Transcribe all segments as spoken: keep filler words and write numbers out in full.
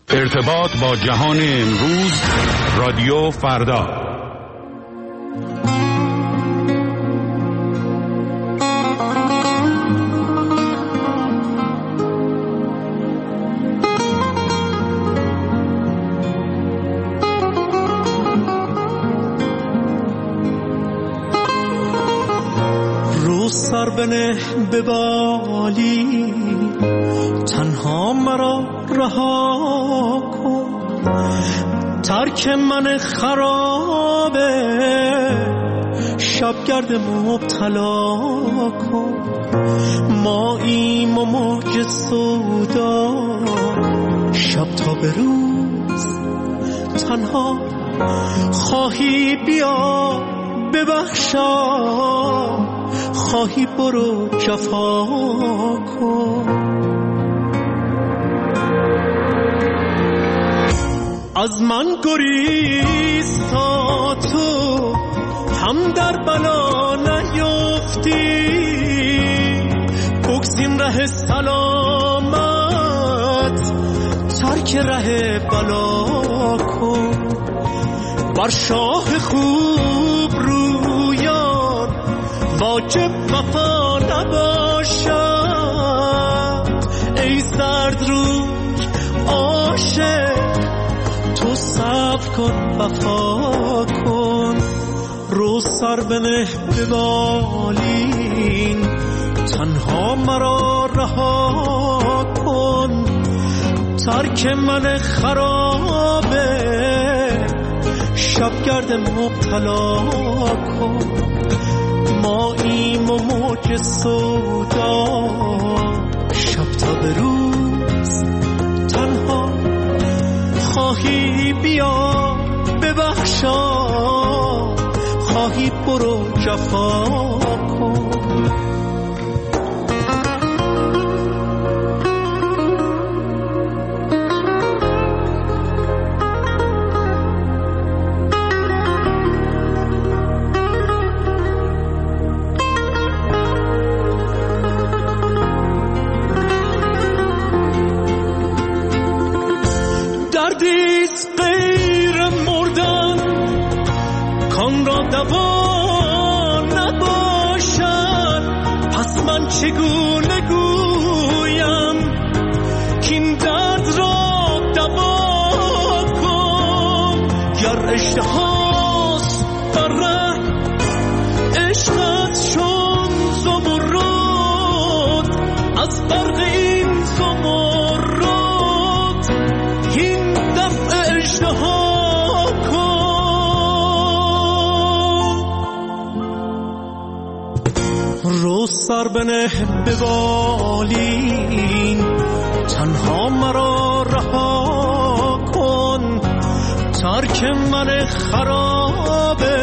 ارتباط با جهان امروز، رادیو فردا. رو سر بنه به بالی، تنها مرا رها کن، ترک من خرابه، شبگرد مبتلا کن. ماییم و موج سودا، شب تا به روز تنها. خواهی بیا ببخشا، خواهی برو جفا کن. از من گریز تا تو هم در بلا نیفتی، بگزین ره سلامت، ترک ره بلا کن. بر شاه خوب رویان واجب وفا نباشد، ای زرد روی عاشق تو صبر کن وفا کن. رو سر بنه به بالین، تنها مرا رها کن، ترک من خرابه، شبگرد مبتلا کن. ماییم و موج سودا، شب تا به روز تنها. خواهی بیا ببخشا، خواهی برو جفا کن. دردیست غیر مردن، کان را دوا نباشد. پس من چگونه گویم کین درد را دوا کن. گر اشتهاست در ره عشقت چون زمرد، از برق این زمرد هین دفع اشتها کن. رو سر بنه به بالین، تنها مرا رها کن، ترک من خرابه،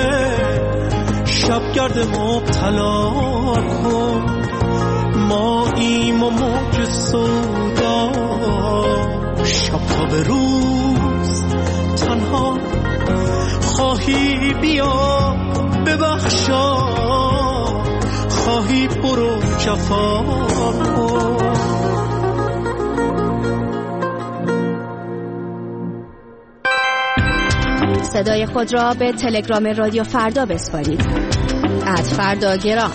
شبگرد مبتلا کن. ماییم و موج سودا، شب تا به روز تنها. خواهی بیا ببخشا، خواهی برو جفا کن. صدای خود را به تلگرام رادیو فردا بسپارید. ات فردا گرام.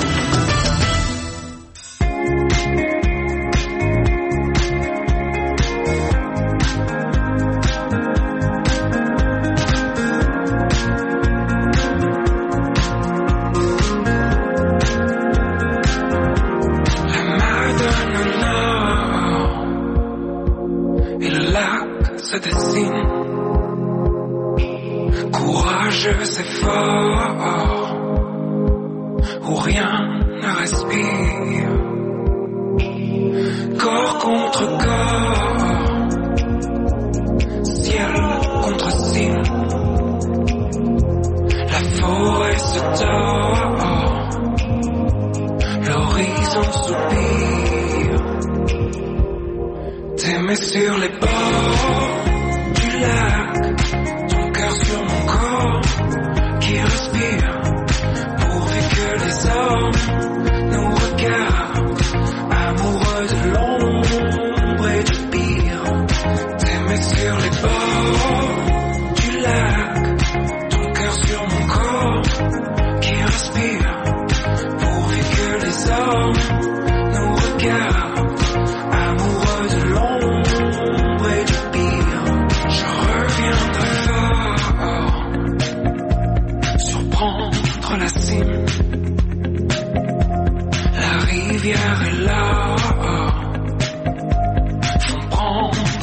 Sur les bords du lac, ton cœur sur mon corps qui respire, pourvu que les hommes nous regardent, amoureux de l'ombre et du pire. T'aimer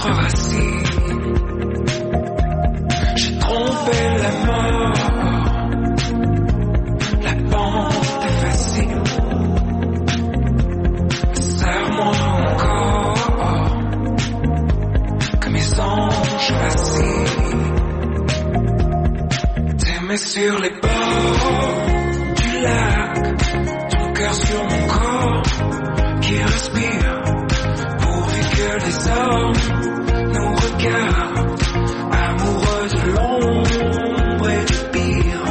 rassis. J'ai trompé la mort. La pente est facile. Serre-moi encore que mes anges vacillent. T'aimer sur les bords du lac, ton cœur sur mon corps qui respire, pourvu que les hommes nous regardent, amoureux de l'ombre et du pire.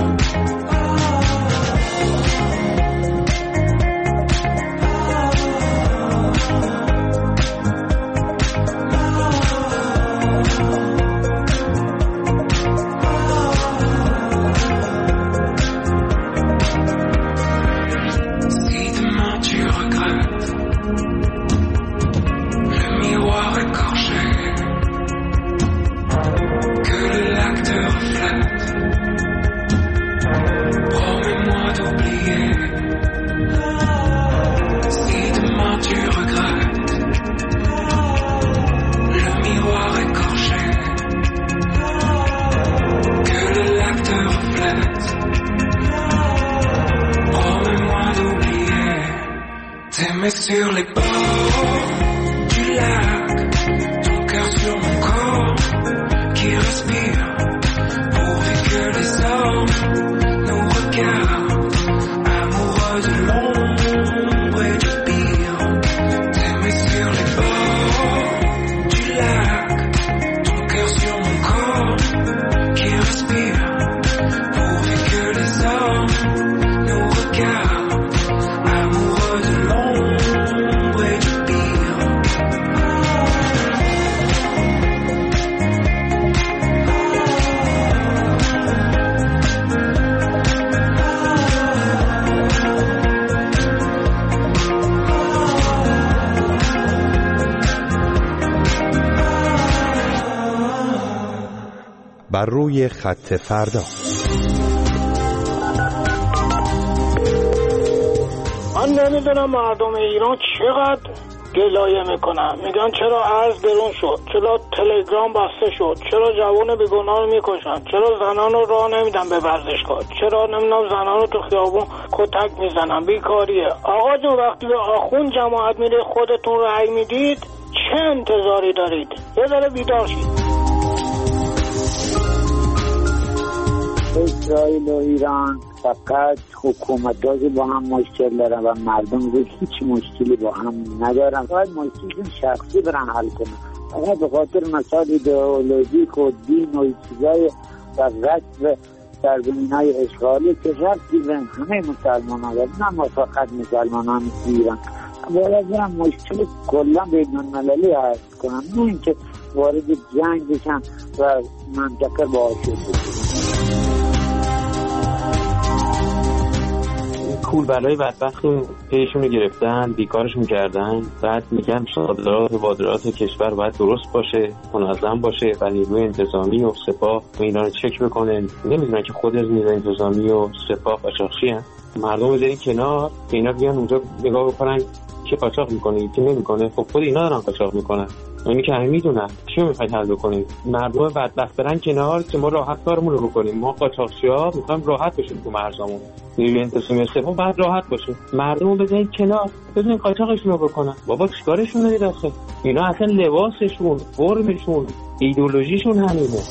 Sur les bords du lac, ton cœur sur mon corps qui respire, pourvu que les hommes nous regardent, amoureux de l'ombre et du pire. T'aimer sur les bords du lac, ton cœur sur mon corps qui respire, pourvu que les hommes nous regardent, amoureux de l'ombre. بر روی خط فردا. من نمیدونم مردم ایران چقدر گلایه میکنن، میگن چرا ارز برون شد، چرا تلگرام بسته شد، چرا جوان بیگناه رو میکشن، چرا زنان رو راه نمیدن به ورزشگاه، چرا نمیدونم زنان رو تو خیابون کتک میزنن، بیکاریه. آقا جون وقتی به آخوند جماعت میرید خودتون رأی میدید چه انتظاری دارید؟ یه ذره بیدار شید. اسرائیل و ایران فقط حکومت‌ها با هم مشکل دارن و مردم رو هیچ مشکلی با هم ندارن، باید مشکلشون شخصی برن حل کنن. اما به خاطر مسائل ایدئولوژیک و دین و چیزای و غصب سرزمین‌های اشغالی که ربطی به همه مسلمان‌ها داره، نه فقط مسلمانان ایران، باید برن مشکل کلا بین‌المللی حل کنن، نه اینکه وارد جنگ بشن و منطقه باعث بشن. کول بلای بدبخت پیشون رو گرفتن، بیکارشون کردن، بعد میگن صادرات و واردات کشور باید درست باشه، منظم باشه و نیروی انتظامی و سپاه اینا رو چک بکنن. نمیدونن که خود نیروی انتظامی و سپاه قاچاقچی ان. مردم رو بذارین کنار، اینا بیان اونجا نگاه بکنن که قاچاق میکنه که نمیکنه. خب خود اینا دارن قاچاق میکنن، اینی که همه میدونن. چی میخواید حل بکنیم؟ مردم بدبخت برن کنار که ما راحت کارمون رو بکنیم. ما قاچاقچی‌ها میخوایم راحت بشیم تو مرزامون. نیروی انتظامی سپاه باید راحت باشه. مردم رو بذارید کنار، ببینید قاچاقشون رو بکنن. بابا چیکارشون دارید آخه؟ اینا اصلا لباسشون، فرمشون، ایدئولوژیشون همینه.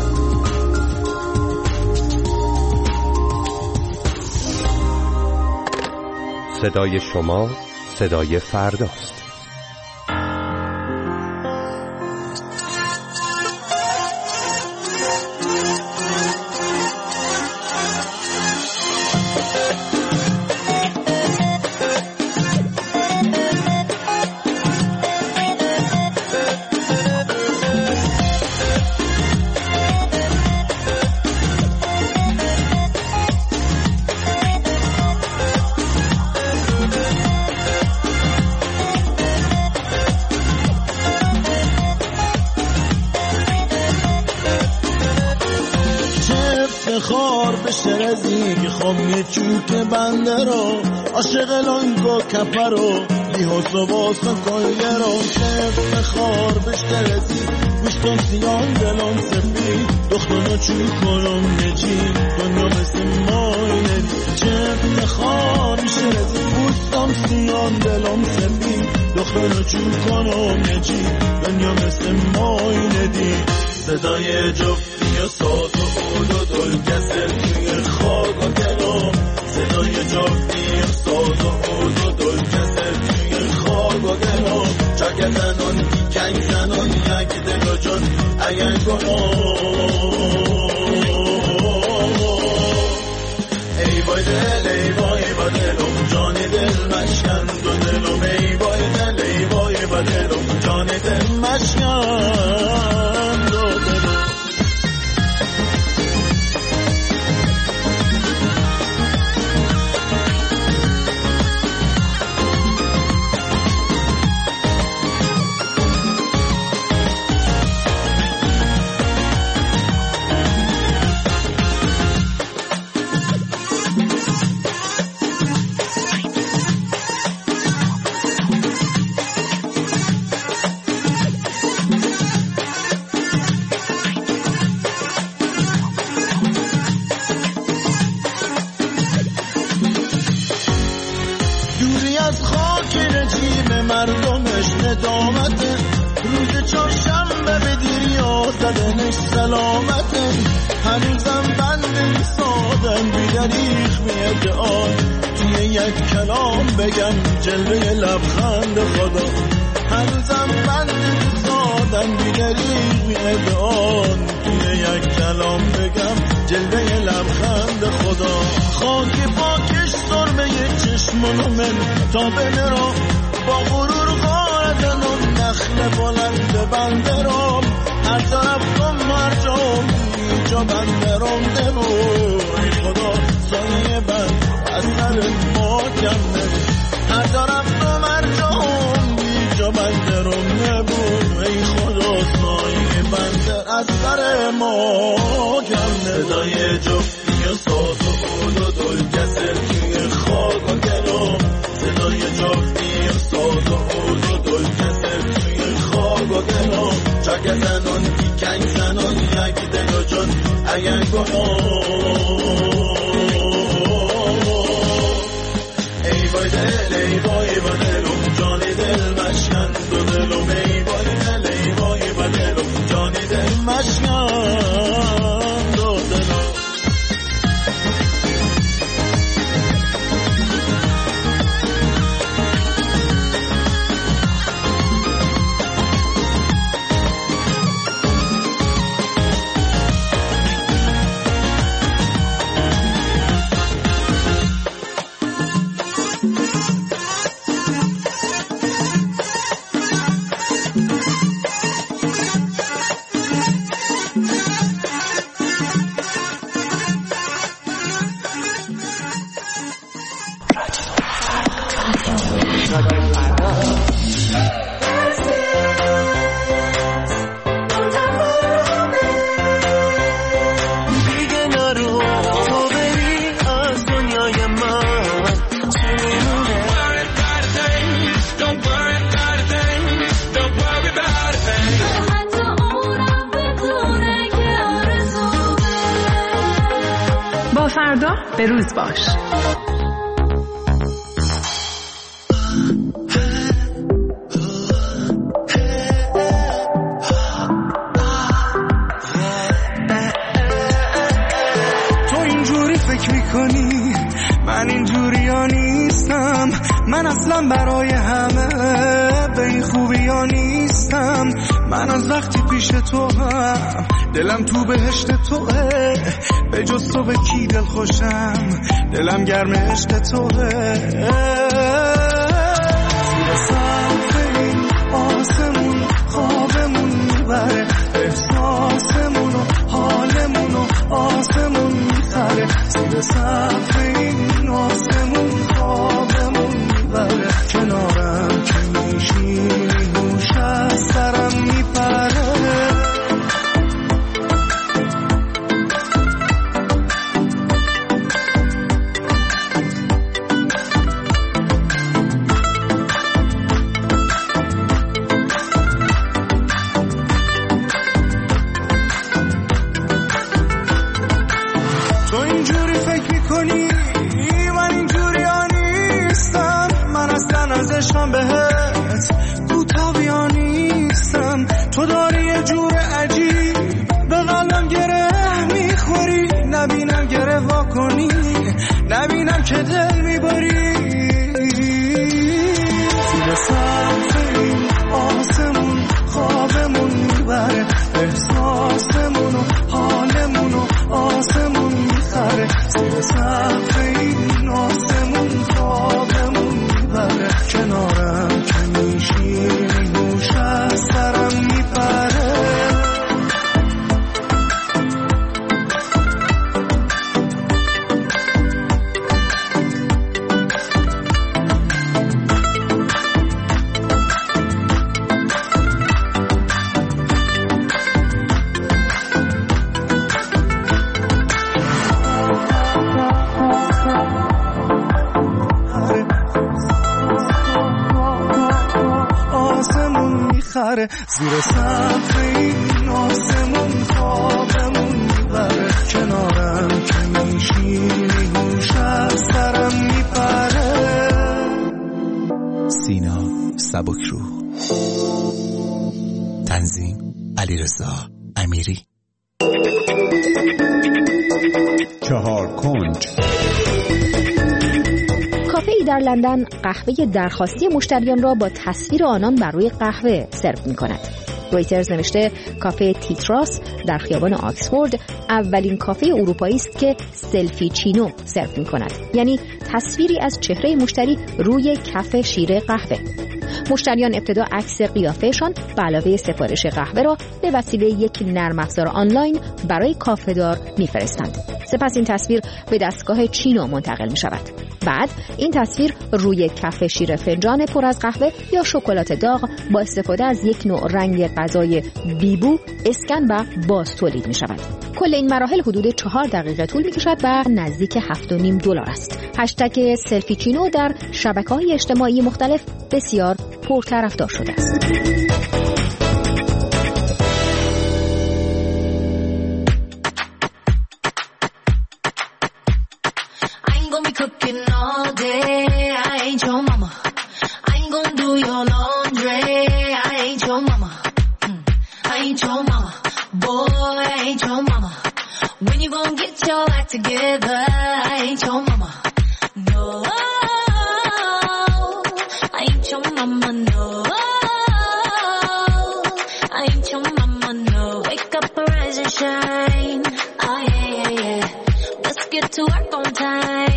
صدای شما صدای فرداست. خوامی چوک بنده رو عاشق لانگو کپه رو لیحاظ و واسه کلگه رو چه بخار بشترزی پوستم سیان دلم سفید دخترم چی کنم نجی دنیا مثل ماینه چه افتخار میشه پوستم سیان دلم سفید دخترم چی کنم نجی دنیا مثل ماینه دی صدای جفتی و ساز و عود و دل کسر توی خاک و گلم صدای جفتی و ساز و عود و دل کسر توی خاک و گلم چکه زنان کنگ زنان یک دل جان اگر کنم ای بای دل ای بای با دلم جان دل مشکن دو دلم ای بای دل ای بای با دلم جان دل مشکن دو دلم مردمش ندامته روز چهارشنبه به دیریا زدنش سلامته هنوزم بند سادن بیدریخ میده آن توی یک کلام بگم جلوه لبخند خدا هنوزم بند سادن بیدریخ میده آن توی یک کلام بگم جلوه لبخند خدا خاک پاکش سرمه چشمونو من تا بمیرم با غرور قاردن و نخل بلند بندرم هر طرف کن مرجام اینجا بندرم دموی خدا سایه بند از سر ما کم نبود هر طرف کن مرجام اینجا بندرم نبود ای خدا سایه بندر از سر ما کم نبود صدای جفتی و ساز و عود و دل کسر توی خاک و گلم صدای جفتی ساز و عود و دل کسر توی خاک و گلم چکه زنان کنگ زنان یک دل و جان اگر کنم ای بای دل ای بای با دلم جان دل مشکن دو دلم ای بای دل ای بای با دلم جان دل مشکن دو دلم فردا به روز باش. تو اینجوری فکر میکنی من اینجوری ها نیستم، من اصلا برای همه به این خوبی ها نیستم. من از وقتی پیش تو هم دلم تو بهشت توه، به جز تو به کی دل خوشم، دلم گرم عشق توه. زیر سقف این آسمون خوابمون میبره، احساسمون و حالمون و آسمون میخره. زیر سقف این آسمون خوابمون میبره، کنارم که میشینی گوش از سرم میپره. تو داری یه جور عجیب به قلبم گره میخوری، نبینم گره وا کنی، نبینم که دل میبری. زیر سقف این آسمون خوابمون میبره، احساسمون و حالمون و آسمون میخره. زیر سقف این آسمون خوابمون میبره، کنارم که میشینی گوش از سرم میپره. زیر سقف این آسمون خوابمون میبره، کنارم که میشینی گوش از سرم میپره. سینا سبکروح، تنظیم علیرضا امیری. چهار کنج. کافه‌ای در لندن قهوه درخواستی مشتریان را با تصویر آنان بر روی قهوه سرو می‌کند. رویترز نوشته کافه تیتراس در خیابان آکسفورد اولین کافه اروپایی است که سلفی چینو سرو می‌کند، یعنی تصویری از چهره مشتری روی کف شیر قهوه. مشتریان ابتدا عکس قیافه‌شان به علاوه سفارش قهوه را به وسیله یک نرم افزار آنلاین برای کافه‌دار می‌فرستند. سپس این تصویر به دستگاه چینو منتقل می‌شود. بعد این تصویر روی کف شیر فنجان پر از قهوه یا شکلات داغ با استفاده از یک نوع رنگ غذای بیبو اسکن و باز تولید می‌شود. کل این مراحل حدود چهار دقیقه طول می‌کشد و نزدیک هفت و نیم دلار است. هشتگ سلفی چینو در شبکه‌های اجتماعی مختلف بسیار پرطرفدار شده است. Cooking all day, I ain't your mama. I ain't gonna do your laundry, I ain't your mama. Mm. I ain't your mama, boy, I ain't your mama. When you gonna get your act together, I ain't your mama. No, I ain't your mama, no. I ain't your mama, no. Wake up, rise and shine, oh yeah, yeah, yeah. Let's get to work on time.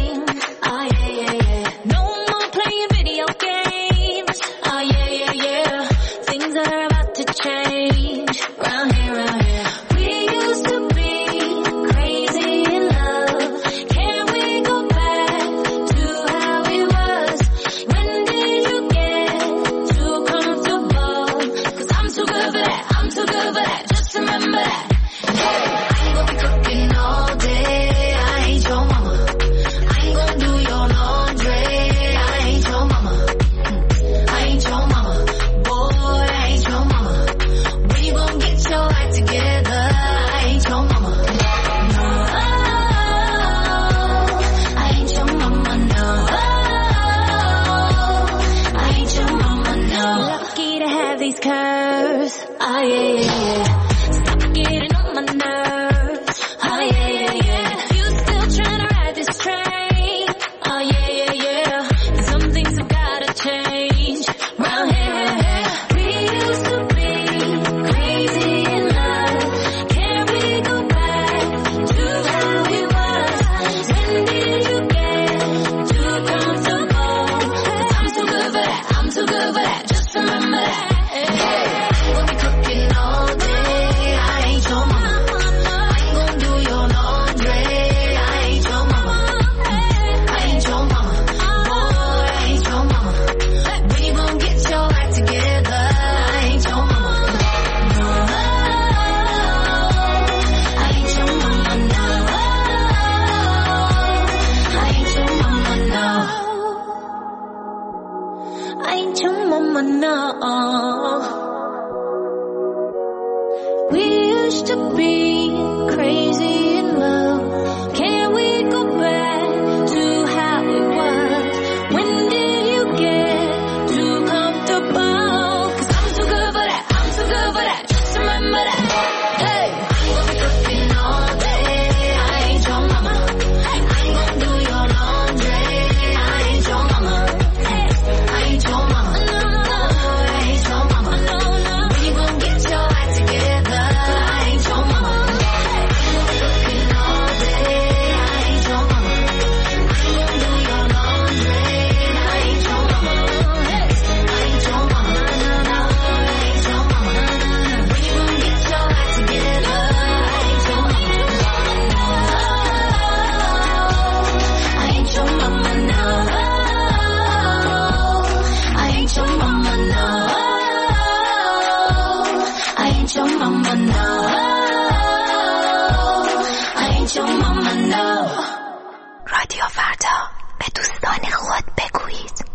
your mama know. رادیو فردا، به دوستان خود بگویید.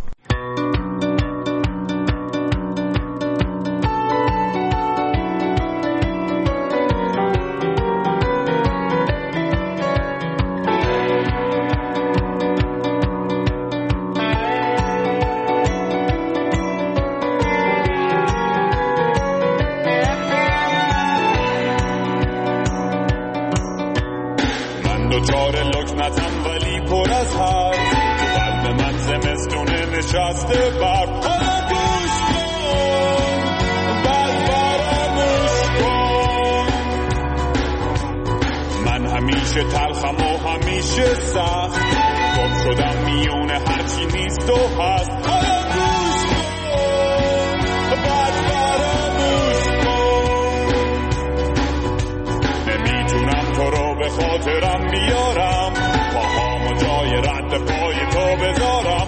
نشسته بر حالا گوش کن بعد فراموش کن من همیشه تلخم و همیشه سخت گم شدم میون هرچی نیست و هست حالا گوش کن بعد فراموش کن نمیتونم تو رو به خاطرم بیارم پاهامو جای رد پای تو بذارم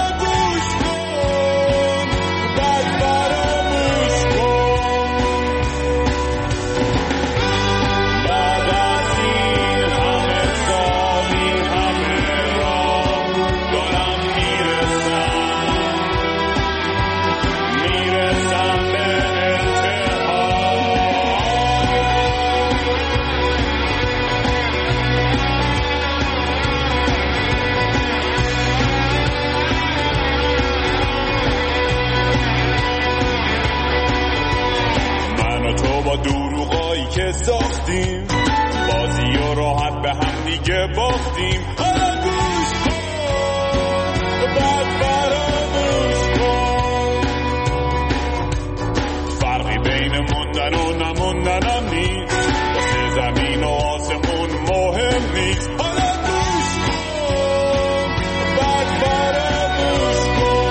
که ساختیم بازی و راحت به هم دیگه باختیم حالا گوش کن بعد فراموش کن فرقی بین موندن و نموندن هم نیست واسه زمین و آسمون مهم نیست حالا گوش کن بعد فراموش کن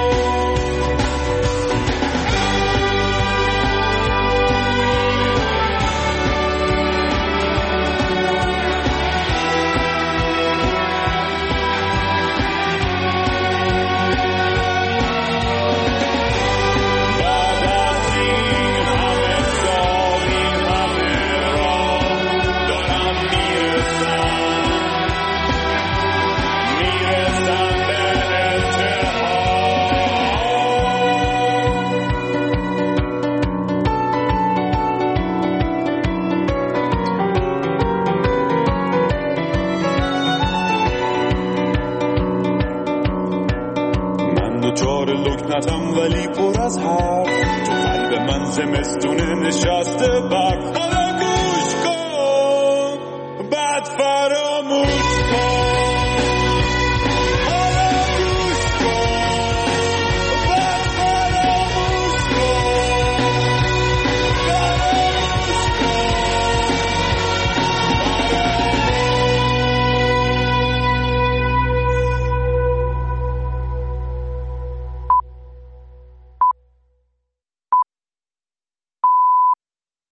ولی پر از حرف تو قلب من زمستونه نشسته بر حالا گوش کن بعد فراموش